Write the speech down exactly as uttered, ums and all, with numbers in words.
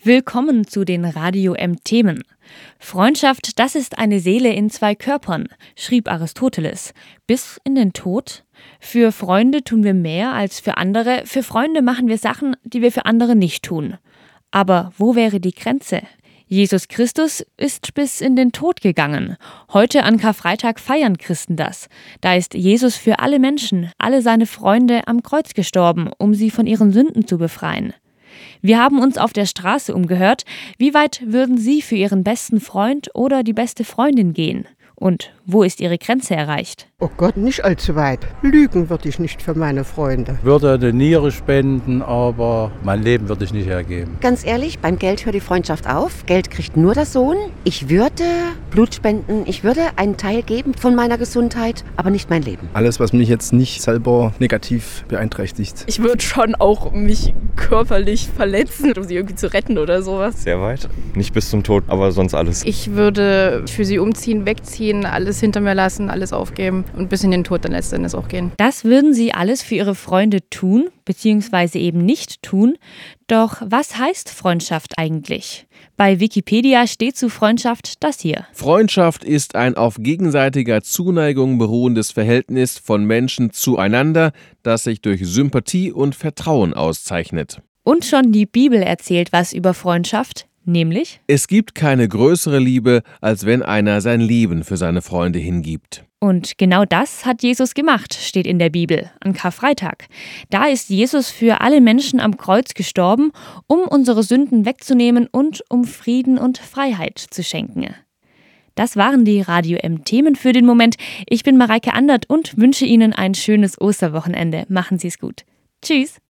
Willkommen zu den Radio M-Themen. Freundschaft, das ist eine Seele in zwei Körpern, schrieb Aristoteles. Bis in den Tod? Für Freunde tun wir mehr als für andere. Für Freunde machen wir Sachen, die wir für andere nicht tun. Aber wo wäre die Grenze? Jesus Christus ist bis in den Tod gegangen. Heute an Karfreitag feiern Christen das. Da ist Jesus für alle Menschen, alle seine Freunde am Kreuz gestorben, um sie von ihren Sünden zu befreien. Wir haben uns auf der Straße umgehört. Wie weit würden Sie für Ihren besten Freund oder die beste Freundin gehen? Und wo ist Ihre Grenze erreicht? Oh Gott, nicht allzu weit. Lügen würde ich nicht für meine Freunde. Würde eine Niere spenden, aber mein Leben würde ich nicht hergeben. Ganz ehrlich, beim Geld hört die Freundschaft auf. Geld kriegt nur der Sohn. Ich würde Blut spenden, ich würde einen Teil geben von meiner Gesundheit, aber nicht mein Leben. Alles, was mich jetzt nicht selber negativ beeinträchtigt. Ich würde schon auch mich körperlich verletzen, um sie irgendwie zu retten oder sowas. Sehr weit. Nicht bis zum Tod, aber sonst alles. Ich würde für sie umziehen, wegziehen, alles hinter mir lassen, alles aufgeben und bis in den Tod dann letztendlich auch gehen. Das würden Sie alles für Ihre Freunde tun, beziehungsweise eben nicht tun. Doch was heißt Freundschaft eigentlich? Bei Wikipedia steht zu Freundschaft das hier. Freundschaft ist ein auf gegenseitiger Zuneigung beruhendes Verhältnis von Menschen zueinander, das sich durch Sympathie und Vertrauen auszeichnet. Und schon die Bibel erzählt was über Freundschaft. Nämlich? Es gibt keine größere Liebe, als wenn einer sein Leben für seine Freunde hingibt. Und genau das hat Jesus gemacht, steht in der Bibel, an Karfreitag. Da ist Jesus für alle Menschen am Kreuz gestorben, um unsere Sünden wegzunehmen und um Frieden und Freiheit zu schenken. Das waren die Radio M-Themen für den Moment. Ich bin Mareike Andert und wünsche Ihnen ein schönes Osterwochenende. Machen Sie es gut. Tschüss.